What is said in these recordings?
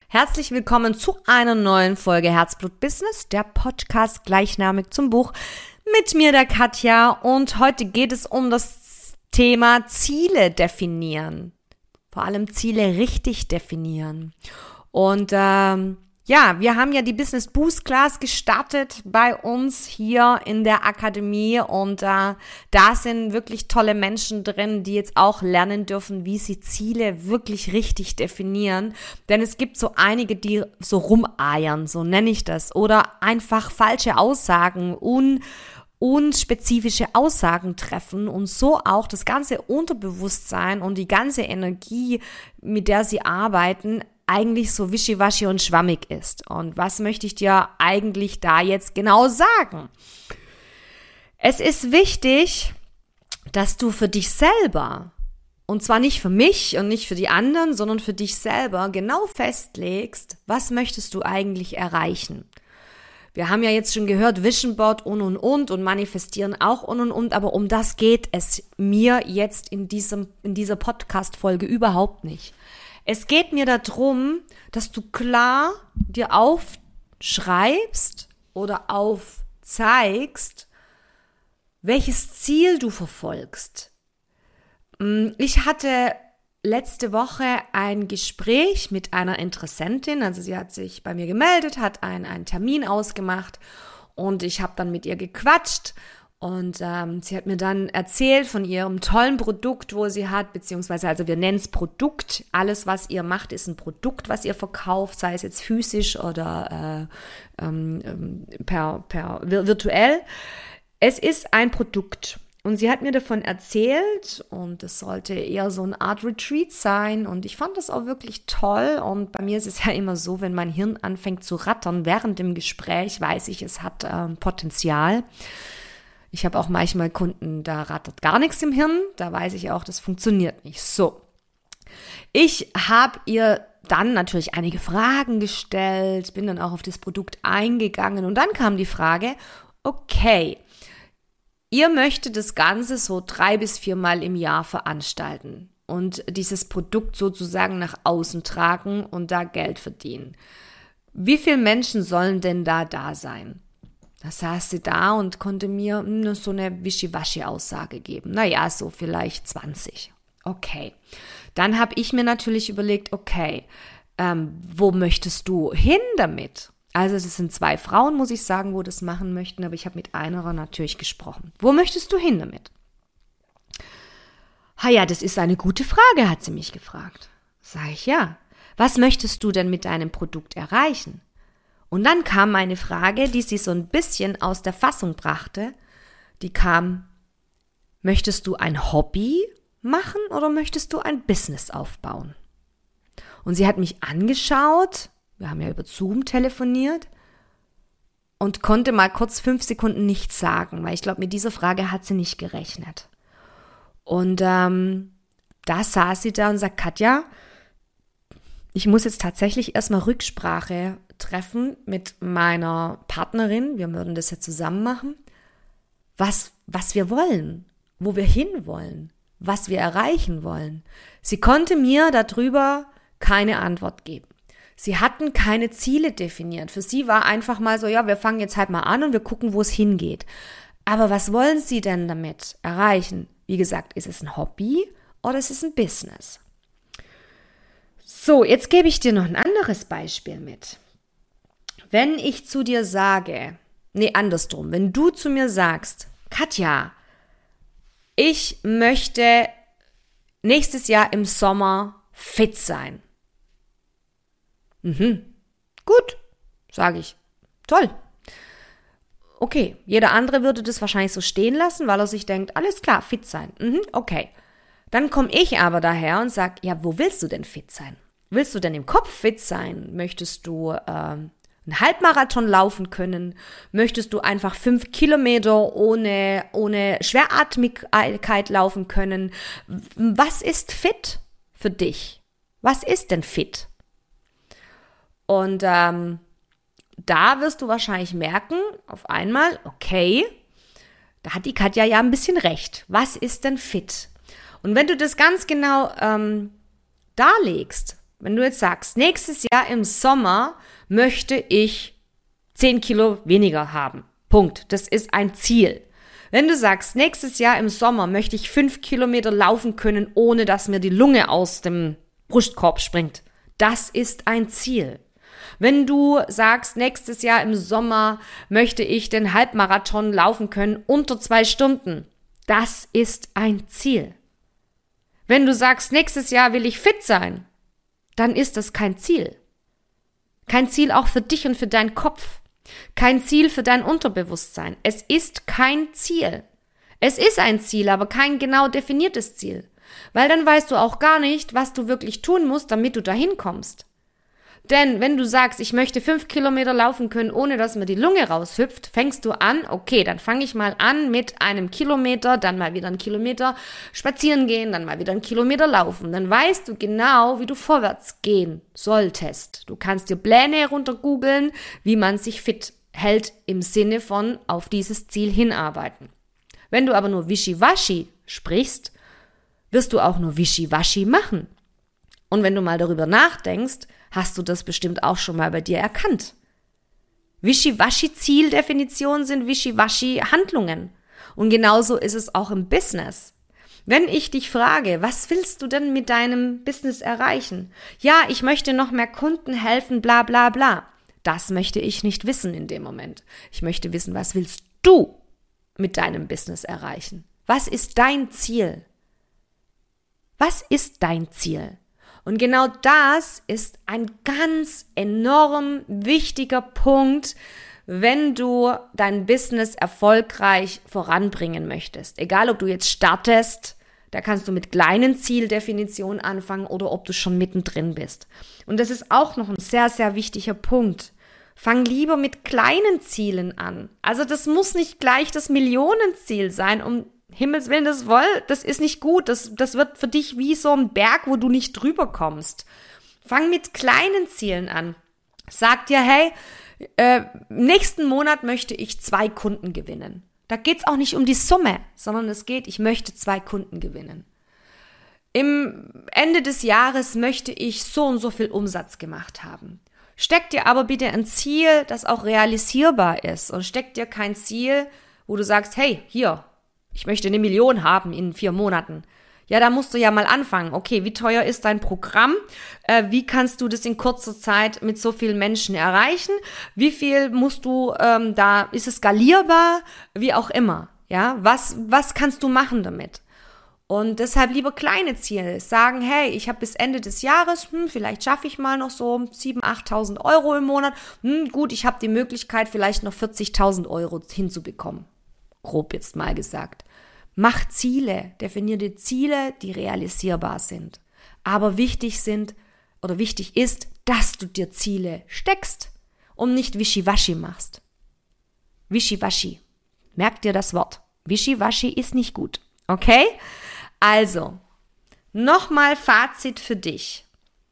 Herzlich willkommen zu einer neuen Folge Herzblut Business, der Podcast gleichnamig zum Buch mit mir, der Katja. Und heute geht es um das Thema Ziele definieren. Vor allem Ziele richtig definieren. Und wir haben ja die Business Boost Class gestartet bei uns hier in der Akademie und da sind wirklich tolle Menschen drin, die jetzt auch lernen dürfen, wie sie Ziele wirklich richtig definieren. Denn es gibt so einige, die so rumeiern, so nenne ich das, oder einfach falsche Aussagen, unspezifische Aussagen treffen und so auch das ganze Unterbewusstsein und die ganze Energie, mit der sie arbeiten, eigentlich so wischiwaschi und schwammig ist. Und was möchte ich dir eigentlich da jetzt genau sagen? Es ist wichtig, dass du für dich selber, und zwar nicht für mich und nicht für die anderen, sondern für dich selber genau festlegst, was möchtest du eigentlich erreichen. Wir haben ja jetzt schon gehört, Vision Board und manifestieren auch und, aber um das geht es mir jetzt in dieser Podcast-Folge überhaupt nicht. Es geht mir darum, dass du klar dir aufschreibst oder aufzeigst, welches Ziel du verfolgst. Ich hatte letzte Woche ein Gespräch mit einer Interessentin, also sie hat sich bei mir gemeldet, hat einen Termin ausgemacht und ich habe dann mit ihr gequatscht. Und sie hat mir dann erzählt von ihrem tollen Produkt, wo sie hat, beziehungsweise, also wir nennen es Produkt. Alles, was ihr macht, ist ein Produkt, was ihr verkauft, sei es jetzt physisch oder virtuell. Es ist ein Produkt. Und sie hat mir davon erzählt und es sollte eher so eine Art Retreat sein. Und ich fand das auch wirklich toll. Und bei mir ist es ja immer so, wenn mein Hirn anfängt zu rattern während dem Gespräch, weiß ich, es hat Potenzial. Ich habe auch manchmal Kunden, da rattert gar nichts im Hirn. Da weiß ich auch, das funktioniert nicht. So, ich habe ihr dann natürlich einige Fragen gestellt, bin dann auch auf das Produkt eingegangen und dann kam die Frage, okay, ihr möchtet das Ganze so 3 bis 4 Mal im Jahr veranstalten und dieses Produkt sozusagen nach außen tragen und da Geld verdienen. Wie viele Menschen sollen denn da sein? Da saß sie da und konnte mir so eine Wischiwaschi-Aussage geben. Naja, so vielleicht 20. Okay. Dann habe ich mir natürlich überlegt, okay, wo möchtest du hin damit? Also das sind 2 Frauen, muss ich sagen, wo das machen möchten, aber ich habe mit einer natürlich gesprochen. Wo möchtest du hin damit? Ja, das ist eine gute Frage, hat sie mich gefragt. Sag ich, ja. Was möchtest du denn mit deinem Produkt erreichen? Und dann kam eine Frage, die sie so ein bisschen aus der Fassung brachte. Die kam, möchtest du ein Hobby machen oder möchtest du ein Business aufbauen? Und sie hat mich angeschaut, wir haben ja über Zoom telefoniert und konnte mal kurz 5 Sekunden nichts sagen, weil ich glaube, mit dieser Frage hat sie nicht gerechnet. Und da saß sie da und sagt, Katja, ich muss jetzt tatsächlich erstmal Rücksprache treffen mit meiner Partnerin, wir würden das ja zusammen machen, was wir wollen, wo wir hinwollen, was wir erreichen wollen. Sie konnte mir darüber keine Antwort geben. Sie hatten keine Ziele definiert. Für sie war einfach mal so, ja, wir fangen jetzt halt mal an und wir gucken, wo es hingeht. Aber was wollen sie denn damit erreichen? Wie gesagt, ist es ein Hobby oder ist es ein Business? So, jetzt gebe ich dir noch ein anderes Beispiel mit. Wenn ich zu dir sage, andersrum, wenn du zu mir sagst, Katja, ich möchte nächstes Jahr im Sommer fit sein. Gut, sage ich. Toll. Okay, jeder andere würde das wahrscheinlich so stehen lassen, weil er sich denkt, alles klar, fit sein. Okay. Dann komme ich aber daher und sage, ja, wo willst du denn fit sein? Willst du denn im Kopf fit sein? Möchtest du einen Halbmarathon laufen können? Möchtest du einfach 5 Kilometer ohne Schweratmigkeit laufen können? Was ist fit für dich? Was ist denn fit? Und da wirst du wahrscheinlich merken, auf einmal, okay, da hat die Katja ja ein bisschen recht. Was ist denn fit? Und wenn du das ganz genau darlegst, wenn du jetzt sagst, nächstes Jahr im Sommer möchte ich 10 Kilo weniger haben. Punkt. Das ist ein Ziel. Wenn du sagst, nächstes Jahr im Sommer möchte ich 5 Kilometer laufen können, ohne dass mir die Lunge aus dem Brustkorb springt. Das ist ein Ziel. Wenn du sagst, nächstes Jahr im Sommer möchte ich den Halbmarathon laufen können unter 2 Stunden. Das ist ein Ziel. Wenn du sagst, nächstes Jahr will ich fit sein, dann ist das kein Ziel. Kein Ziel auch für dich und für deinen Kopf. Kein Ziel für dein Unterbewusstsein. Es ist kein Ziel. Es ist ein Ziel, aber kein genau definiertes Ziel. Weil dann weißt du auch gar nicht, was du wirklich tun musst, damit du dahin kommst. Denn wenn du sagst, ich möchte 5 Kilometer laufen können, ohne dass mir die Lunge raushüpft, fängst du an, okay, dann fange ich mal an mit einem Kilometer, dann mal wieder einen Kilometer spazieren gehen, dann mal wieder einen Kilometer laufen. Dann weißt du genau, wie du vorwärts gehen solltest. Du kannst dir Pläne runtergoogeln, wie man sich fit hält im Sinne von auf dieses Ziel hinarbeiten. Wenn du aber nur Wischiwaschi sprichst, wirst du auch nur Wischiwaschi machen. Und wenn du mal darüber nachdenkst, hast du das bestimmt auch schon mal bei dir erkannt. Wischiwaschi-Zieldefinitionen sind Wischiwaschi-Handlungen. Und genauso ist es auch im Business. Wenn ich dich frage, was willst du denn mit deinem Business erreichen? Ja, ich möchte noch mehr Kunden helfen, bla bla bla. Das möchte ich nicht wissen in dem Moment. Ich möchte wissen, was willst du mit deinem Business erreichen? Was ist dein Ziel? Was ist dein Ziel? Und genau das ist ein ganz enorm wichtiger Punkt, wenn du dein Business erfolgreich voranbringen möchtest. Egal, ob du jetzt startest, da kannst du mit kleinen Zieldefinitionen anfangen oder ob du schon mittendrin bist. Und das ist auch noch ein sehr, sehr wichtiger Punkt. Fang lieber mit kleinen Zielen an. Also das muss nicht gleich das Millionenziel sein, um Himmels Willen, das ist nicht gut. Das wird für dich wie so ein Berg, wo du nicht drüber kommst. Fang mit kleinen Zielen an. Sag dir, hey, nächsten Monat möchte ich 2 Kunden gewinnen. Da geht's auch nicht um die Summe, sondern es geht, ich möchte 2 Kunden gewinnen. Im Ende des Jahres möchte ich so und so viel Umsatz gemacht haben. Steck dir aber bitte ein Ziel, das auch realisierbar ist. Und steck dir kein Ziel, wo du sagst, hey, hier, ich möchte 1 Million haben in 4 Monaten. Ja, da musst du ja mal anfangen. Okay, wie teuer ist dein Programm? Wie kannst du das in kurzer Zeit mit so vielen Menschen erreichen? Wie viel musst du ist es skalierbar? Wie auch immer. Ja, was kannst du machen damit? Und deshalb lieber kleine Ziele. Sagen, hey, ich habe bis Ende des Jahres, vielleicht schaffe ich mal noch so 7.000, 8.000 Euro im Monat. Gut, ich habe die Möglichkeit, vielleicht noch 40.000 Euro hinzubekommen. Grob jetzt mal gesagt. Mach Ziele, definiere Ziele, die realisierbar sind. Aber wichtig ist, dass du dir Ziele steckst und nicht Wischiwaschi machst. Wischiwaschi. Merk dir das Wort. Wischiwaschi ist nicht gut. Okay? Also, nochmal Fazit für dich.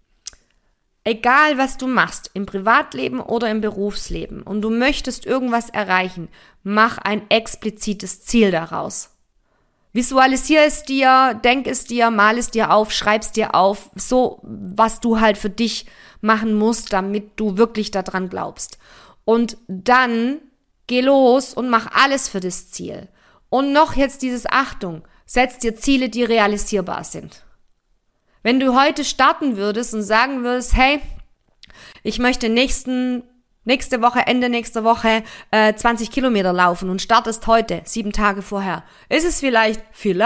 Egal, was du machst, im Privatleben oder im Berufsleben, und du möchtest irgendwas erreichen, mach ein explizites Ziel daraus. Visualisier es dir, denk es dir, mal es dir auf, schreib es dir auf, so was du halt für dich machen musst, damit du wirklich daran glaubst. Und dann geh los und mach alles für das Ziel. Und noch jetzt dieses Achtung, setz dir Ziele, die realisierbar sind. Wenn du heute starten würdest und sagen würdest, hey, ich möchte Ende nächster Woche 20 Kilometer laufen und startest heute, 7 Tage vorher, ist es vielleicht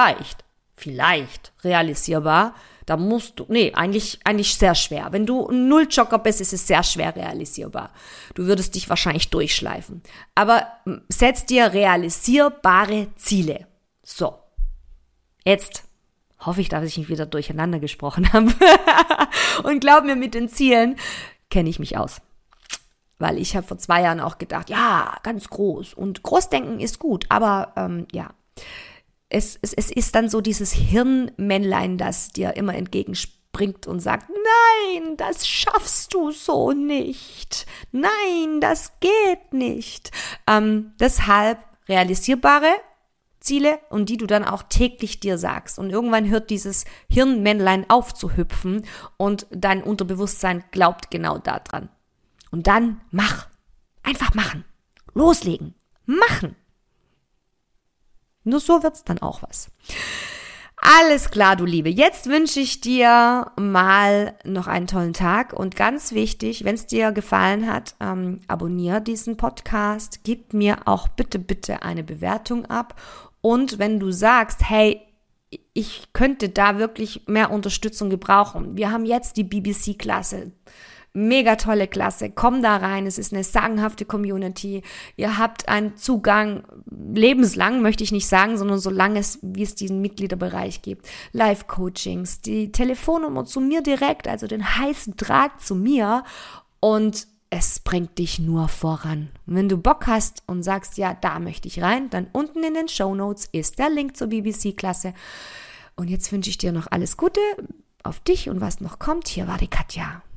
realisierbar. Da musst du, eigentlich sehr schwer. Wenn du ein Nulljogger bist, ist es sehr schwer realisierbar. Du würdest dich wahrscheinlich durchschleifen. Aber setz dir realisierbare Ziele. So, jetzt hoffe ich, dass ich nicht wieder durcheinander gesprochen habe. Und glaub mir, mit den Zielen kenne ich mich aus. Weil ich habe vor 2 Jahren auch gedacht, ja, ganz groß. Und Großdenken ist gut, aber es ist dann so dieses Hirnmännlein, das dir immer entgegenspringt und sagt, nein, das schaffst du so nicht. Nein, das geht nicht. Deshalb realisierbare Ziele und die du dann auch täglich dir sagst. Und irgendwann hört dieses Hirnmännlein auf zu hüpfen und dein Unterbewusstsein glaubt genau daran. Und dann mach. Einfach machen. Loslegen. Machen. Nur so wird's dann auch was. Alles klar, du Liebe. Jetzt wünsche ich dir mal noch einen tollen Tag und ganz wichtig, wenn es dir gefallen hat, abonniere diesen Podcast, gib mir auch bitte eine Bewertung ab und wenn du sagst, hey, ich könnte da wirklich mehr Unterstützung gebrauchen. Wir haben jetzt die BBC-Klasse. Mega tolle Klasse, komm da rein, es ist eine sagenhafte Community, ihr habt einen Zugang, lebenslang möchte ich nicht sagen, sondern solange wie es diesen Mitgliederbereich gibt, Live-Coachings, die Telefonnummer zu mir direkt, also den heißen Draht zu mir und es bringt dich nur voran. Und wenn du Bock hast und sagst, ja, da möchte ich rein, dann unten in den Shownotes ist der Link zur BBC-Klasse und jetzt wünsche ich dir noch alles Gute auf dich und was noch kommt. Hier war die Katja.